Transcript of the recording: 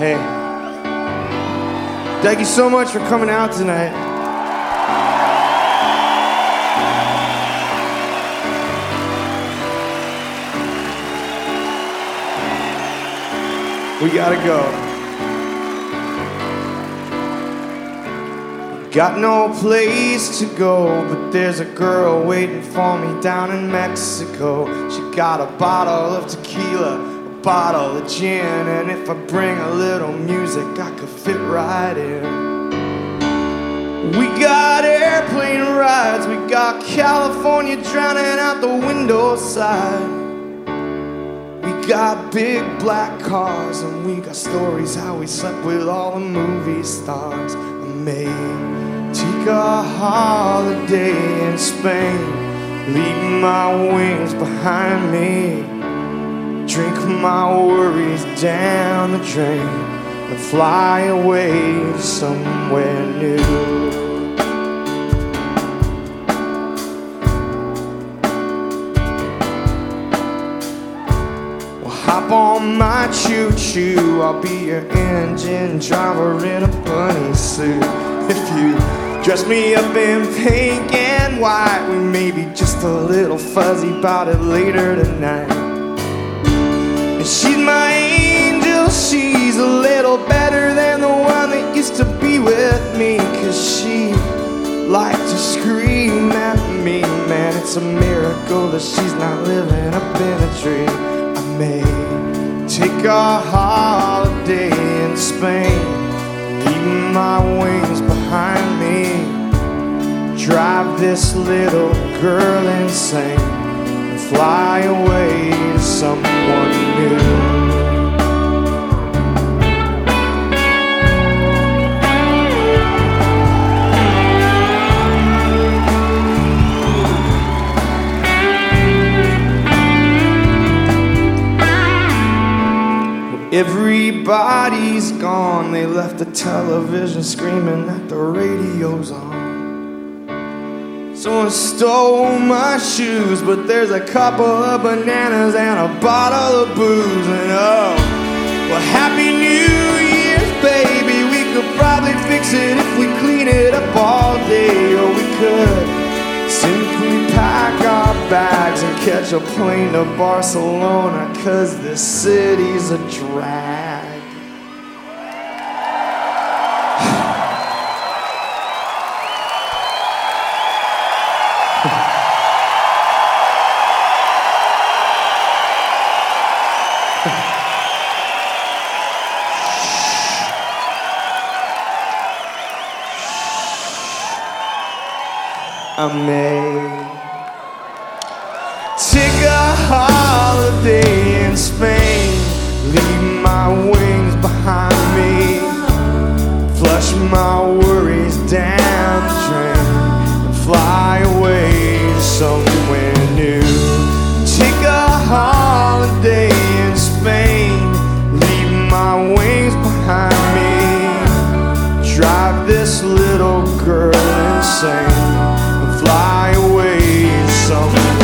Hey, thank you so much for coming out tonight. We gotta go. Got no place to go, but there's a girl waiting for me down in Mexico. She got a bottle of tequila, a bottle of gin, and if I bring a little music, I could fit right in. We got airplane rides, we got California drowning out the window side. We got big black cars, and we got stories how we slept with all the movie stars. I may take a holiday in Spain, leave my wings behind me, drink my worries down the drain, and fly away to somewhere new. Hop on my choo-choo, I'll be your engine driver in a bunny suit. If you dress me up in pink and white, we may be just a little fuzzy about it later tonight. And she's my angel, she's a little better than the one that used to be with me, 'cause she liked to scream at me. Man, it's a miracle that she's not living up in a tree. I may take a holiday in Spain, leave my wings behind me, drive this little girl insane, and fly away to someone new. Everybody's gone, they left the television screaming that the radio's on. Someone stole my shoes, but there's a couple of bananas and a bottle of booze. And oh, well, Happy New Year's, baby. We could probably fix it if we clean it up all day, or we could simply pack our bags and catch a plane to Barcelona, 'cause this city's a drag. I may take a holiday in Spain, leave my wings behind me, flush my worries down the drain, and fly away to somewhere new. Take a holiday in Spain, leave my wings behind me, drive this little girl insane, fly away somewhere.